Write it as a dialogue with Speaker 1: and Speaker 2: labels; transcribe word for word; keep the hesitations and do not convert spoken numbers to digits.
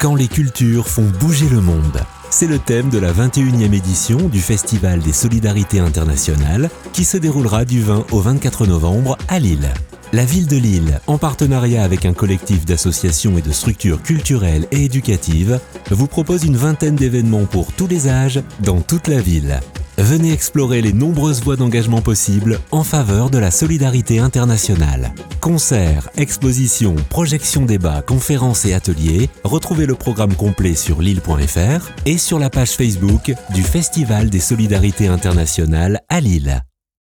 Speaker 1: Quand les cultures font bouger le monde. C'est le thème de la vingt et unième édition du Festival des Solidarités Internationales qui se déroulera du vingt au vingt-quatre novembre à Lille. La ville de Lille, en partenariat avec un collectif d'associations et de structures culturelles et éducatives, vous propose une vingtaine d'événements pour tous les âges dans toute la ville. Venez explorer les nombreuses voies d'engagement possibles en faveur de la solidarité internationale. Concerts, expositions, projections débats, conférences et ateliers, retrouvez le programme complet sur lille point f r et sur la page Facebook du Festival des Solidarités Internationales à Lille.